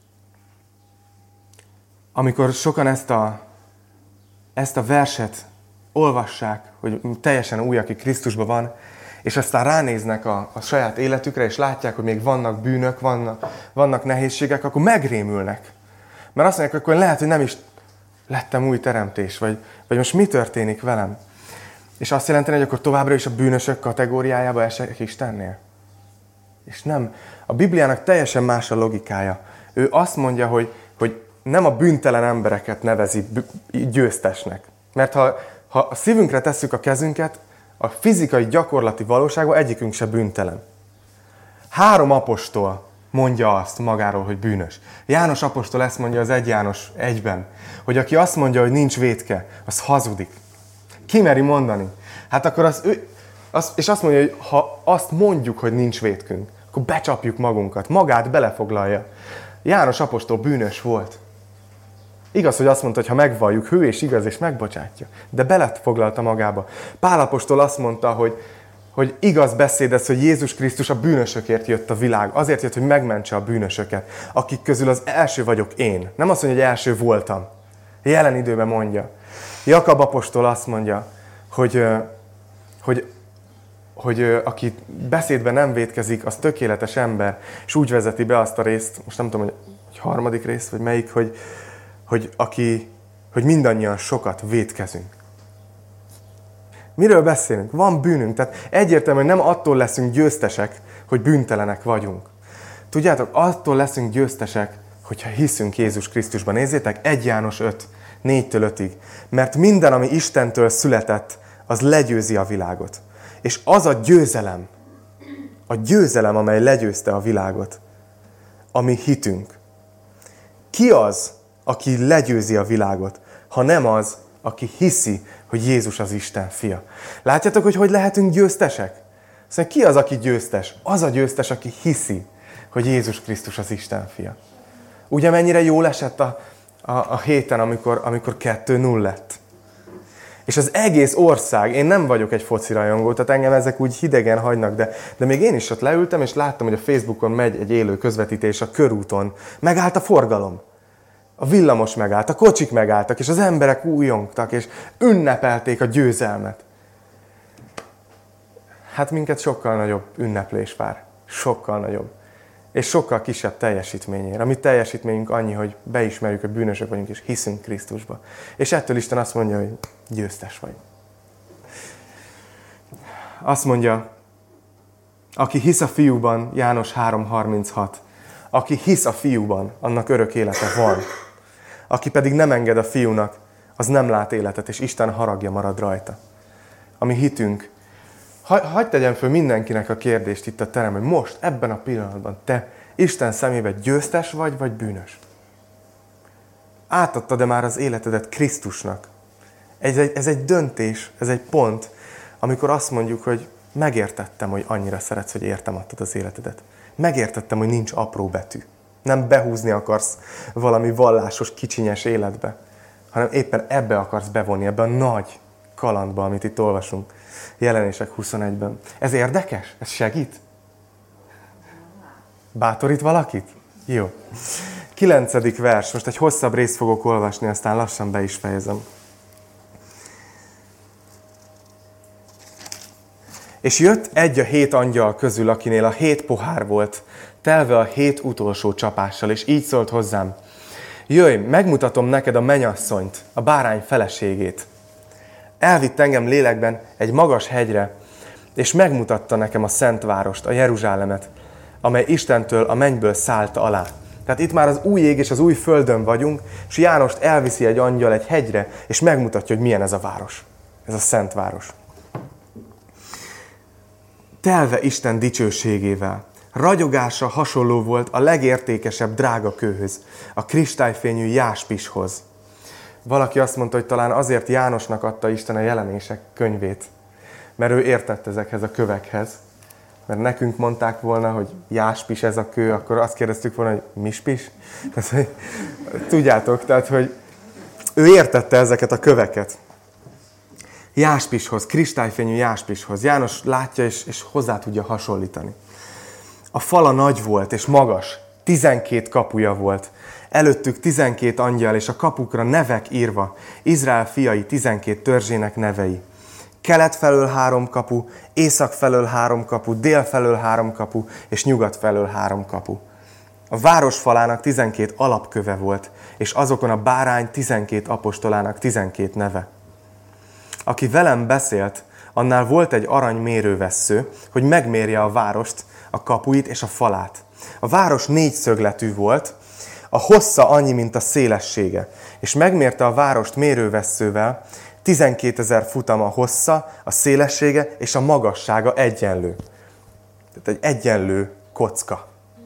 amikor sokan ezt a, ezt a verset olvassák, hogy teljesen új, aki Krisztusban van, és aztán ránéznek a, a saját életükre, és látják, hogy még vannak bűnök, vannak, vannak nehézségek, akkor megrémülnek. Mert azt mondják, akkor lehet, hogy nem is lettem új teremtés, vagy, vagy most mi történik velem? És azt jelenteni, hogy akkor továbbra is a bűnösök kategóriájába esek Istennél? És nem. A Bibliának teljesen más a logikája. Ő azt mondja, hogy, hogy nem a bűntelen embereket nevezi győztesnek. Mert ha, ha a szívünkre tesszük a kezünket, a fizikai gyakorlati valóságban egyikünk se bűntelen. Három apostol mondja azt magáról, hogy bűnös. János apostol ezt mondja az egy János egyben, hogy aki azt mondja, hogy nincs vétke, az hazudik. Ki meri mondani? Hát akkor az ő, az, és azt mondja, hogy ha azt mondjuk, hogy nincs vétkünk, akkor becsapjuk magunkat, magát belefoglalja. János apostol bűnös volt. Igaz, hogy azt mondta, hogy ha megvalljuk, hű és igaz, és megbocsátja. De belefoglalta magába. Pál apostol azt mondta, hogy, hogy igaz beszédez, hogy Jézus Krisztus a bűnösökért jött a világ. Azért jött, hogy megmentse a bűnösöket, akik közül az első vagyok én. Nem azt mondja, hogy első voltam. Jelen időben mondja. Jakab apostol azt mondja, hogy, hogy, hogy aki beszédben nem vétkezik, az tökéletes ember, és úgy vezeti be azt a részt, most nem tudom, hogy, hogy harmadik rész, vagy melyik, hogy, hogy, aki, hogy mindannyian sokat vétkezünk. Miről beszélünk? Van bűnünk, tehát egyértelműen nem attól leszünk győztesek, hogy bűntelenek vagyunk. Tudjátok, attól leszünk győztesek, hogyha hiszünk Jézus Krisztusban. Nézzétek, egy János öt, négytől ötig. Mert minden, ami Istentől született, az legyőzi a világot. És az a győzelem, a győzelem, amely legyőzte a világot, ami hitünk. Ki az, aki legyőzi a világot, ha nem az, aki hiszi, hogy Jézus az Isten fia? Látjátok, hogy hogy lehetünk győztesek? Szóval ki az, aki győztes? Az a győztes, aki hiszi, hogy Jézus Krisztus az Isten fia. Ugye mennyire jól esett a, a, a héten, amikor, amikor kettő null lett. És az egész ország, én nem vagyok egy foci rajongó, tehát engem ezek úgy hidegen hagynak, de, de még én is ott leültem, és láttam, hogy a Facebookon megy egy élő közvetítés a körúton. Megállt a forgalom. A villamos megállt, a kocsik megálltak, és az emberek újongtak, és ünnepelték a győzelmet. Hát minket sokkal nagyobb ünneplés vár. Sokkal nagyobb. És sokkal kisebb teljesítményért. A mi teljesítményünk annyi, hogy beismerjük, hogy bűnösök vagyunk, és hiszünk Krisztusba. És ettől Isten azt mondja, hogy győztes vagy. azt mondja, aki hisz a fiúban, János három harminchat, aki hisz a fiúban, annak örök élete van. Aki pedig nem enged a fiúnak, az nem lát életet, és Isten haragja marad rajta. Ami hitünk. Ha, hadd tegyem föl mindenkinek a kérdést itt a teremben, hogy most, ebben a pillanatban te Isten szemében győztes vagy, vagy bűnös? Átadtad-e már az életedet Krisztusnak? Ez egy, ez egy döntés, ez egy pont, amikor azt mondjuk, hogy megértettem, hogy annyira szeretsz, hogy értem adtad az életedet. Megértettem, hogy nincs apró betű. Nem behúzni akarsz valami vallásos, kicsinyes életbe, hanem éppen ebbe akarsz bevonni, ebbe a nagy kalandba, amit itt olvasunk. Jelenések huszonegyben. Ez érdekes? Ez segít? Bátorít valakit? Jó. Kilencedik vers. Most egy hosszabb részt fogok olvasni, aztán lassan be is fejezem. És jött egy a hét angyal közül, akinél a hét pohár volt, telve a hét utolsó csapással, és így szólt hozzám. Jöjj, megmutatom neked a mennyasszonyt, a bárány feleségét. Elvitt engem lélekben egy magas hegyre, és megmutatta nekem a szent várost, a Jeruzsálemet, amely Istentől a mennyből szállt alá. Tehát itt már az új ég és az új földön vagyunk, és Jánost elviszi egy angyal egy hegyre, és megmutatja, hogy milyen ez a város. Ez a szent város. Telve Isten dicsőségével. Ragyogása hasonló volt a legértékesebb drágakőhöz, a kristályfényű jáspishoz. Valaki azt mondta, hogy talán azért Jánosnak adta Isten a Jelenések könyvét, mert ő értett ezekhez a kövekhez. Mert nekünk mondták volna, hogy jáspis ez a kő, akkor azt kérdeztük volna, hogy mispis. Tehát, hogy, tudjátok, tehát, hogy ő értette ezeket a köveket. Jáspishoz, kristályfényű jáspishoz. János látja és, és hozzá tudja hasonlítani. A fala nagy volt és magas, tizenkét kapuja volt. Előttük tizenkét angyal, és a kapukra nevek írva, Izrael fiai tizenkét törzsének nevei. Kelet felől három kapu, észak felől három kapu, dél felől három kapu, és nyugat felől három kapu. A város falának tizenkét alapköve volt, és azokon a bárány tizenkét apostolának tizenkét neve. Aki velem beszélt, annál volt egy arany mérővessző, hogy megmérje a várost, a kapuit és a falát. A város négyszögletű volt, a hossza annyi, mint a szélessége, és megmérte a várost mérővesszővel, tizenkétezer futam a hossza, a szélessége és a magassága egyenlő. Tehát egy egyenlő kocka.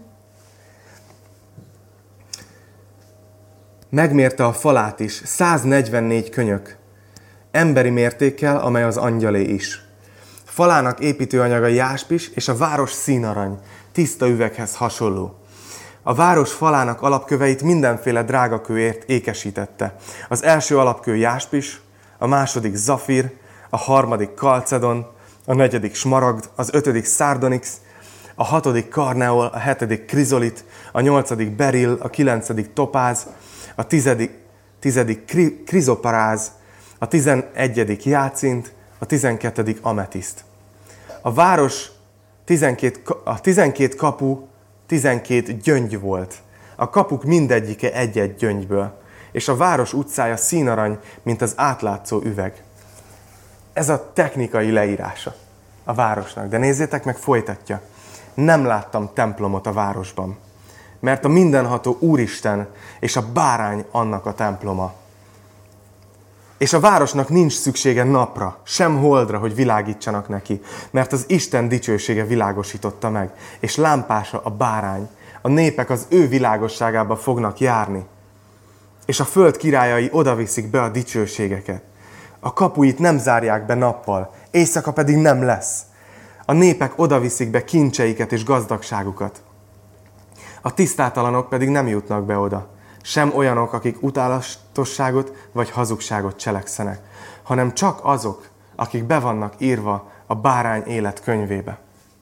Megmérte a falát is, száznegyvennégy könyök, emberi mértékkel, amely az angyalé is. Falának építőanyaga jáspis, és a város színarany, tiszta üveghez hasonló. A város falának alapköveit mindenféle drágakőért ékesítette. Az első alapkő jáspis, a második zafír, a harmadik kalcedon, a negyedik smaragd, az ötödik szárdonix, a hatodik karneol, a hetedik krizolit, a nyolcadik beril, a kilencedik topáz, a tizedik, tizedik kri, krizoparáz, a tizenegyedik jácint, a tizenkettedik ametiszt. A város tizenkét, a tizenkét kapu tizenkét gyöngy volt. A kapuk mindegyike egy-egy gyöngyből, és a város utcája színarany, mint az átlátszó üveg. Ez a technikai leírása a városnak. De nézzétek meg, folytatja. Nem láttam templomot a városban, mert a mindenható Úristen és a bárány annak a temploma. És a városnak nincs szüksége napra, sem holdra, hogy világítsanak neki, mert az Isten dicsősége világosította meg, és lámpása a bárány. A népek az ő világosságába fognak járni, és a föld királyai odaviszik be a dicsőségeket. A kapuit nem zárják be nappal, éjszaka pedig nem lesz. A népek odaviszik be kincseiket és gazdagságukat. A tisztátalanok pedig nem jutnak be oda, sem olyanok, akik utálatosságot vagy hazugságot cselekszenek, hanem csak azok, akik be vannak írva a bárány élet könyvébe.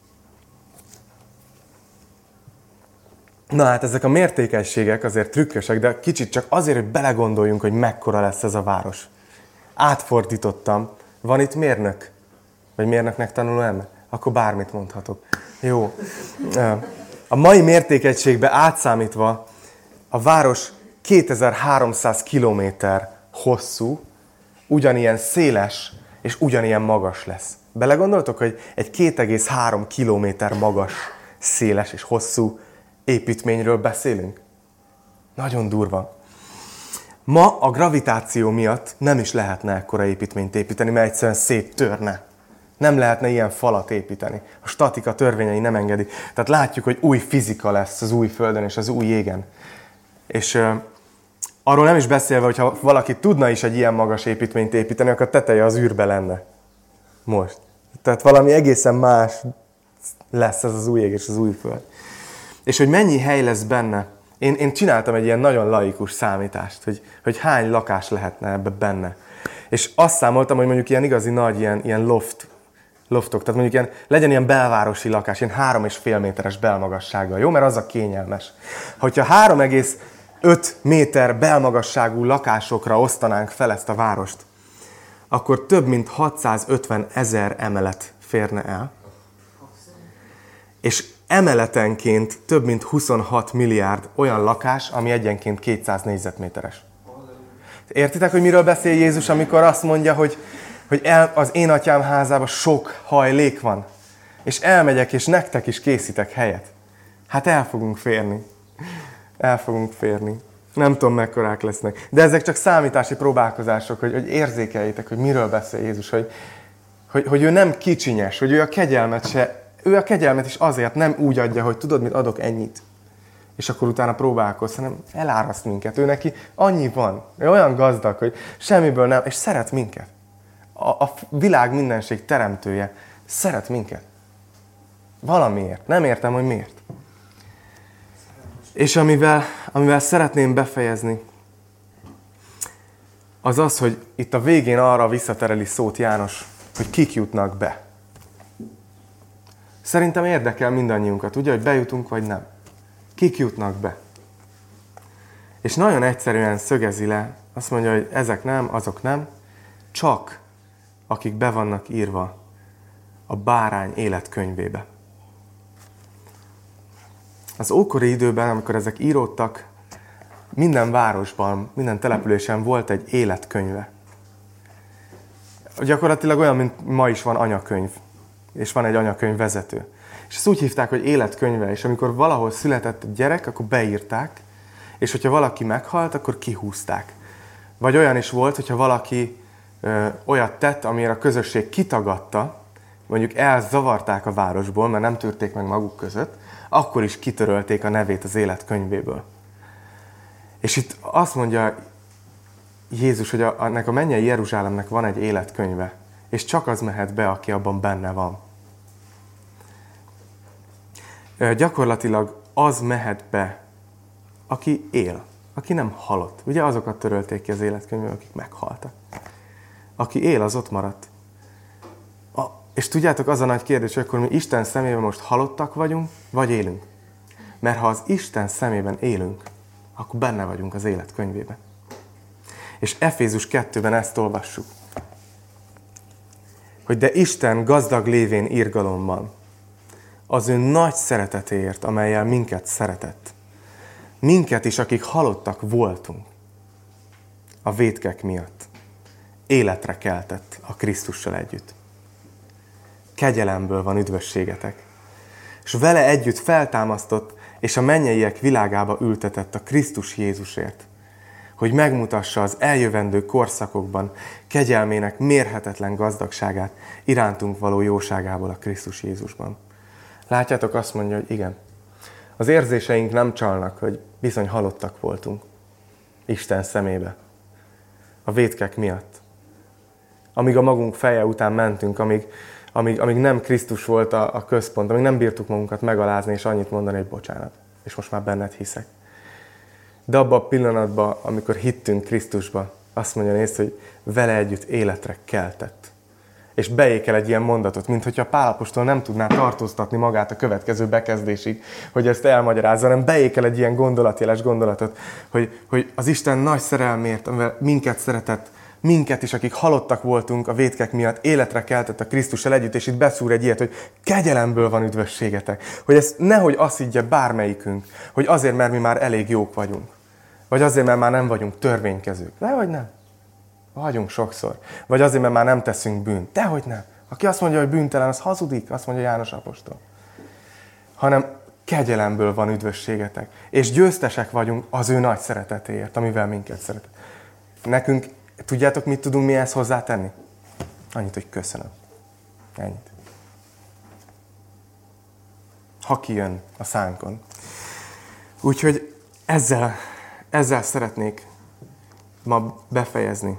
Na hát ezek a mértékességek azért trükkösek, de kicsit csak azért, hogy belegondoljunk, hogy mekkora lesz ez a város. Átfordítottam. Van itt mérnök? Vagy mérnöknek tanuló ember? Akkor bármit mondhatok. Jó. A mai mértékegységbe átszámítva a város kétezer-háromszáz kilométer hosszú, ugyanilyen széles és ugyanilyen magas lesz. Belegondoltok, hogy egy két egész három kilométer magas, széles és hosszú építményről beszélünk? Nagyon durva. Ma a gravitáció miatt nem is lehetne ekkora építményt építeni, mert egyszerűen széttörne. Nem lehetne ilyen falat építeni. A statika törvényei nem engedi. Tehát látjuk, hogy új fizika lesz az új földön és az új jégen. És uh, arról nem is beszélve, hogyha valaki tudna is egy ilyen magas építményt építeni, akkor a teteje az űrbe lenne. Most. Tehát valami egészen más lesz ez az új ég és az új föld. És hogy mennyi hely lesz benne. Én, én csináltam egy ilyen nagyon laikus számítást, hogy, hogy hány lakás lehetne ebbe benne. És azt számoltam, hogy mondjuk ilyen igazi nagy ilyen, ilyen loft, loftok, tehát mondjuk ilyen, legyen ilyen belvárosi lakás, ilyen három és fél méteres belmagassággal, jó? Mert az a kényelmes. Hogyha három egész öt méter belmagasságú lakásokra osztanánk fel ezt a várost, akkor több mint hatszázötven ezer emelet férne el. És emeletenként több mint huszonhat milliárd olyan lakás, ami egyenként kétszáz négyzetméteres. Értitek, hogy miről beszél Jézus, amikor azt mondja, hogy, hogy el, az én atyám házában sok hajlék van, és elmegyek, és nektek is készítek helyet. Hát el fogunk férni. El fogunk férni. Nem tudom, mekkorák lesznek. De ezek csak számítási próbálkozások, hogy, hogy érzékeljétek, hogy miről beszél Jézus, hogy, hogy, hogy ő nem kicsinyes, hogy ő a kegyelmet se Ő a kegyelmet is azért nem úgy adja, hogy tudod, mit adok ennyit. És akkor utána próbálkoz, hanem eláraszt minket. Ő neki annyi van. Ő olyan gazdag, hogy semmiből nem, és szeret minket. A, a világ mindenség teremtője szeret minket. Valamiért. Nem értem, hogy miért. És amivel, amivel szeretném befejezni, az az, hogy itt a végén arra visszatereli szót János, hogy kik jutnak be. Szerintem érdekel mindannyiunkat, ugye, hogy bejutunk, vagy nem. Kik jutnak be? És nagyon egyszerűen szögezi le, azt mondja, hogy ezek nem, azok nem, csak akik be vannak írva a bárány életkönyvébe. Az ókori időben, amikor ezek íródtak, minden városban, minden településen volt egy életkönyve. Gyakorlatilag olyan, mint ma is van anyakönyv. És van egy anyakönyv vezető. És ezt úgy hívták, hogy életkönyve, és amikor valahol született egy gyerek, akkor beírták, és hogyha valaki meghalt, akkor kihúzták. Vagy olyan is volt, hogyha valaki ö, olyat tett, amire a közösség kitagadta, mondjuk elzavarták a városból, mert nem tűrték meg maguk között, akkor is kitörölték a nevét az életkönyvéből. És itt azt mondja Jézus, hogy a, ennek a mennyei Jeruzsálemnek van egy életkönyve, és csak az mehet be, aki abban benne van. Gyakorlatilag az mehet be, aki él, aki nem halott. Ugye azokat törölték ki az életkönyvből, akik meghaltak. Aki él, az ott maradt. A, és tudjátok, az a nagy kérdés, hogy akkor mi Isten szemében most halottak vagyunk, vagy élünk? Mert ha az Isten szemében élünk, akkor benne vagyunk az életkönyvében. És Efézus kettőben ezt olvassuk. Hogy de Isten gazdag lévén irgalomban, az ő nagy szeretetéért, amellyel minket szeretett. Minket is, akik halottak voltunk a vétkek miatt, életre keltett a Krisztussal együtt. Kegyelemből van üdvösségetek. És vele együtt feltámasztott, és a mennyeiek világába ültetett a Krisztus Jézusért, hogy megmutassa az eljövendő korszakokban kegyelmének mérhetetlen gazdagságát irántunk való jóságából a Krisztus Jézusban. Látjátok, azt mondja, hogy igen, az érzéseink nem csalnak, hogy bizony halottak voltunk Isten szemébe, a vétkek miatt. Amíg a magunk feje után mentünk, amíg, amíg, amíg nem Krisztus volt a, a központ, amíg nem bírtuk magunkat megalázni és annyit mondani, hogy bocsánat, és most már benned hiszek. De abban a pillanatban, amikor hittünk Krisztusba, azt mondja nézd, hogy vele együtt életre keltett. És beékel egy ilyen mondatot, mint hogyha Pál apostol nem tudná tartóztatni magát a következő bekezdésig, hogy ezt elmagyarázza, hanem beékel egy ilyen gondolatjeles gondolatot, hogy, hogy az Isten nagy szerelmért, amivel minket szeretett, minket is, akik halottak voltunk a vétkek miatt, életre keltett a Krisztussal együtt, és itt beszúr egy ilyet, hogy kegyelemből van üdvösségetek. Hogy ezt nehogy azt higgye bármelyikünk, hogy azért, mert mi már elég jók vagyunk. Vagy azért, mert már nem vagyunk törvénykezők. De vagy nem. Vagyunk sokszor. Vagy azért, mert már nem teszünk bűnt. Dehogy nem. Aki azt mondja, hogy bűntelen, az hazudik, azt mondja János apostol. Hanem kegyelemből van üdvösségetek. És győztesek vagyunk az ő nagy szeretetéért, amivel minket szeret. Nekünk, tudjátok, mit tudunk mi ezt hozzátenni? Annyit, hogy köszönöm. Ennyit. Ha kijön a szánkon. Úgyhogy ezzel, ezzel szeretnék ma befejezni.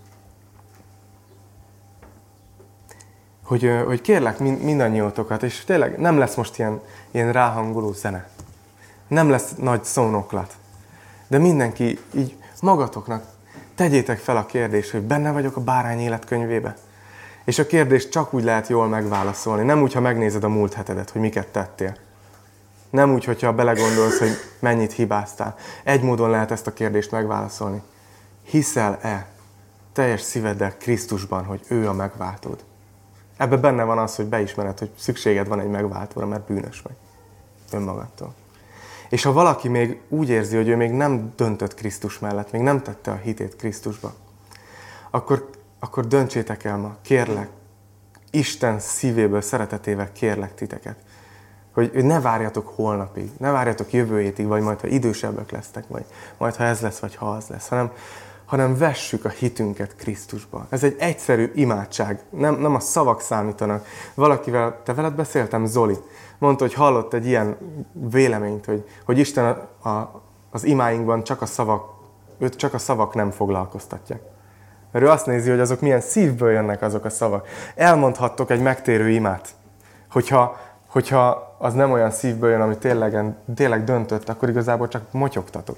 Hogy, hogy kérlek mindannyiótokat, és tényleg nem lesz most ilyen, ilyen ráhangoló zene. Nem lesz nagy szónoklat. De mindenki így magatoknak tegyétek fel a kérdést, hogy benne vagyok a bárány életkönyvébe. És a kérdést csak úgy lehet jól megválaszolni. Nem úgy, ha megnézed a múlt hetedet, hogy miket tettél. Nem úgy, hogyha belegondolsz, hogy mennyit hibáztál. Egy módon lehet ezt a kérdést megválaszolni. Hiszel-e teljes szíveddel Krisztusban, hogy ő a megváltód? Ebben benne van az, hogy beismered, hogy szükséged van egy megváltóra, mert bűnös vagy önmagadtól. És ha valaki még úgy érzi, hogy ő még nem döntött Krisztus mellett, még nem tette a hitét Krisztusba, akkor, akkor döntsétek el ma, kérlek, Isten szívéből, szeretetével kérlek titeket, hogy, hogy ne várjatok holnapig, ne várjatok jövő hétig, vagy majd, ha idősebbek lesztek, vagy majd, ha ez lesz, vagy ha az lesz, hanem, hanem vessük a hitünket Krisztusba. Ez egy egyszerű imádság, nem, nem a szavak számítanak. Valakivel, te veled beszéltem, Zoli, mondta, hogy hallott egy ilyen véleményt, hogy, hogy Isten a, a, az imáinkban csak a szavak, őt csak a szavak nem foglalkoztatják. Mert ő azt nézi, hogy azok milyen szívből jönnek azok a szavak. Elmondhattok egy megtérő imát, hogyha, hogyha az nem olyan szívből jön, ami tényleg, tényleg döntött, akkor igazából csak motyogtatok.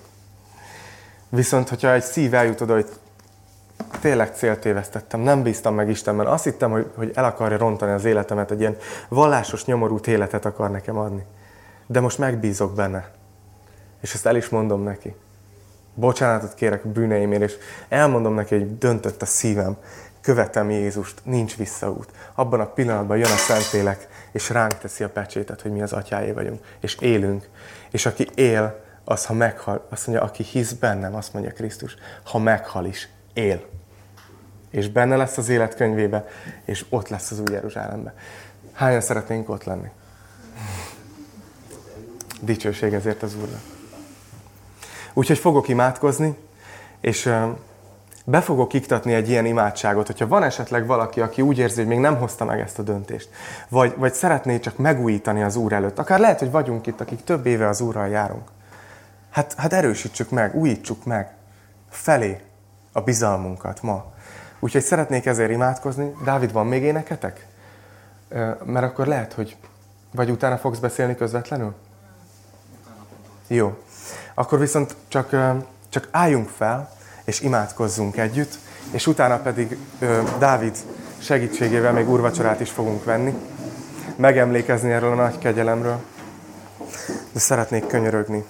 Viszont, hogyha egy szív eljut oda, hogy tényleg célt tévesztettem, nem bíztam meg Istenben, azt hittem, hogy, hogy el akarja rontani az életemet, egy ilyen vallásos, nyomorult életet akar nekem adni. De most megbízok benne. És ezt el is mondom neki. Bocsánatot kérek a bűneimért, és elmondom neki, hogy döntött a szívem, követem Jézust, nincs visszaút. Abban a pillanatban jön a Szentlélek, és ránk teszi a pecsétet, hogy mi az atyáé vagyunk, és élünk. És aki él, az, ha meghal, azt mondja, aki hisz bennem, azt mondja Krisztus, ha meghal is, él. És benne lesz az életkönyvébe, és ott lesz az új Jeruzsálemben. Hányan szeretnénk ott lenni? Dicsőség ezért az Úrnak. Úgyhogy fogok imádkozni, és be fogok iktatni egy ilyen imádságot, hogyha van esetleg valaki, aki úgy érzi, hogy még nem hozta meg ezt a döntést, vagy, vagy szeretné csak megújítani az Úr előtt. Akár lehet, hogy vagyunk itt, akik több éve az Úrral járunk. Hát, hát erősítsük meg, újítsuk meg felé a bizalmunkat ma. Úgyhogy szeretnék ezért imádkozni. Dávid, van még éneketek? Mert akkor lehet, hogy... Vagy utána fogsz beszélni közvetlenül? Jó. Akkor viszont csak, csak álljunk fel, és imádkozzunk együtt, és utána pedig Dávid segítségével még úrvacsorát is fogunk venni, megemlékezni erről a nagy kegyelemről, de szeretnék könyörögni.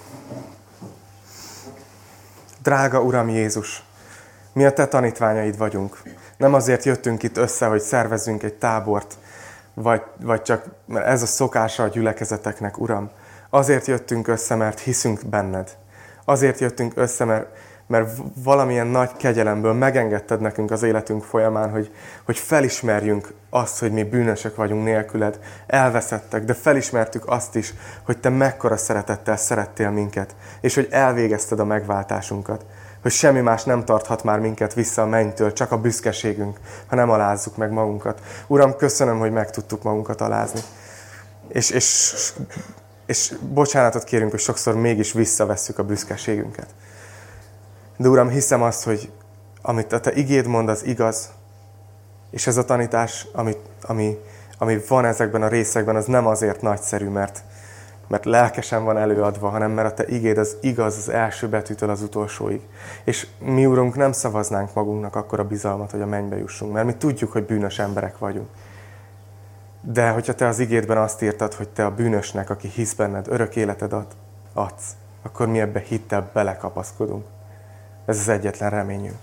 Drága Uram Jézus, mi a Te tanítványaid vagyunk. Nem azért jöttünk itt össze, hogy szervezzünk egy tábort, vagy, vagy csak mert ez a szokása a gyülekezeteknek, Uram. Azért jöttünk össze, mert hiszünk benned. Azért jöttünk össze, mert, mert valamilyen nagy kegyelemből megengedted nekünk az életünk folyamán, hogy, hogy felismerjünk azt, hogy mi bűnösök vagyunk nélküled, elveszettek, de felismertük azt is, hogy Te mekkora szeretettel szerettél minket, és hogy elvégezted a megváltásunkat. Hogy semmi más nem tarthat már minket vissza a mennytől, csak a büszkeségünk, ha nem alázzuk meg magunkat. Uram, köszönöm, hogy meg tudtuk magunkat alázni. És, és, és bocsánatot kérünk, hogy sokszor mégis visszavesszük a büszkeségünket. De Uram, hiszem azt, hogy amit a Te igéd mond, az igaz, és ez a tanítás, ami, ami, ami van ezekben a részekben, az nem azért nagyszerű, mert, mert lelkesen van előadva, hanem mert a Te igéd az igaz az első betűtől az utolsóig. És mi, Urunk, nem szavaznánk magunknak akkor a bizalmat, hogy a mennybe jussunk, mert mi tudjuk, hogy bűnös emberek vagyunk. De hogyha Te az igédben azt írtad, hogy Te a bűnösnek, aki hisz benned, örök életed ad, adsz, akkor mi ebbe hittel belekapaszkodunk. Ez az egyetlen reményünk.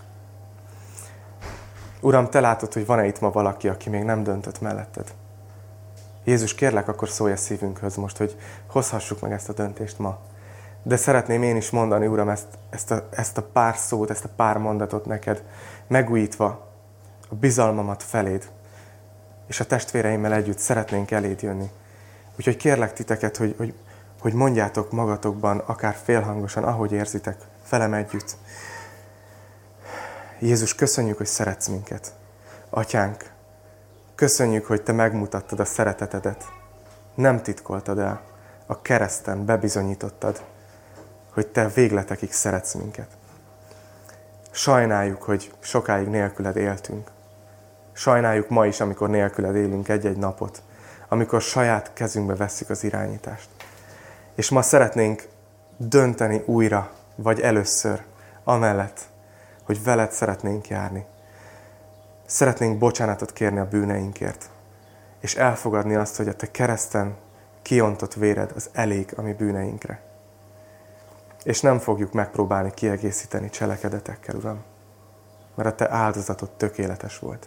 Uram, Te látod, hogy van-e itt ma valaki, aki még nem döntött melletted. Jézus, kérlek, akkor szólj a szívünkhöz most, hogy hozhassuk meg ezt a döntést ma. De szeretném én is mondani, Uram, ezt, ezt, a, ezt a pár szót, ezt a pár mondatot neked, megújítva a bizalmamat feléd, és a testvéreimmel együtt szeretnénk eléd jönni. Úgyhogy kérlek titeket, hogy, hogy, hogy mondjátok magatokban, akár félhangosan, ahogy érzitek, velem együtt. Jézus, köszönjük, hogy szeretsz minket. Atyánk, köszönjük, hogy te megmutattad a szeretetedet. Nem titkoltad el. A kereszten bebizonyítottad, hogy te végletekig szeretsz minket. Sajnáljuk, hogy sokáig nélküled éltünk. Sajnáljuk ma is, amikor nélküled élünk egy-egy napot, amikor saját kezünkbe vesszük az irányítást. És ma szeretnénk dönteni újra, vagy először, amellett, hogy veled szeretnénk járni. Szeretnénk bocsánatot kérni a bűneinkért, és elfogadni azt, hogy a te kereszten kiontott véred az elég a mi bűneinkre. És nem fogjuk megpróbálni kiegészíteni cselekedetekkel, Uram, mert a te áldozatod tökéletes volt.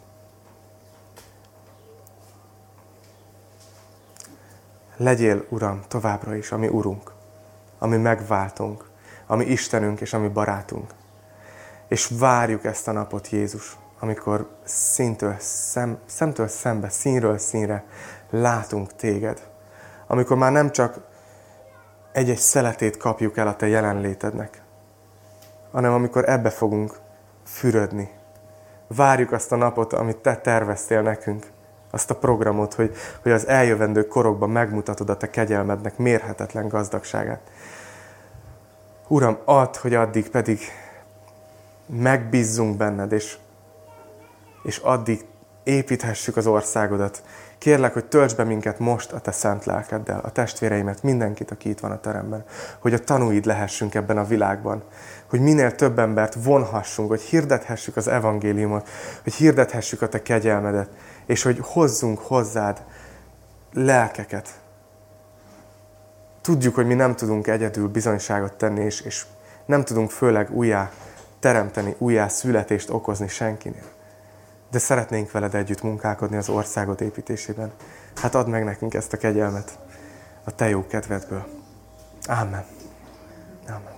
Legyél, Uram, továbbra is a mi Urunk, a mi megváltunk, a mi Istenünk és a mi barátunk. És várjuk ezt a napot, Jézus, amikor szintől, szem, szemtől szembe, színről színre látunk téged. Amikor már nem csak egy-egy szeletét kapjuk el a te jelenlétednek, hanem amikor ebbe fogunk fürödni. Várjuk azt a napot, amit te terveztél nekünk, azt a programot, hogy, hogy az eljövendő korokban megmutatod a te kegyelmednek mérhetetlen gazdagságát. Uram, add, hogy addig pedig megbízzunk benned, és, és addig építhessük az országodat. Kérlek, hogy töltsd be minket most a te szent lelkeddel, a testvéreimet, mindenkit, aki itt van a teremben, hogy a tanúid lehessünk ebben a világban, hogy minél több embert vonhassunk, hogy hirdethessük az evangéliumot, hogy hirdethessük a te kegyelmedet, és hogy hozzunk hozzád lelkeket. Tudjuk, hogy mi nem tudunk egyedül bizonyságot tenni, és, és nem tudunk főleg újjá teremteni, újjá születést okozni senkinél. De szeretnénk veled együtt munkálkodni az országod építésében. Hát add meg nekünk ezt a kegyelmet a te jó kedvedből. Ámen. Ámen.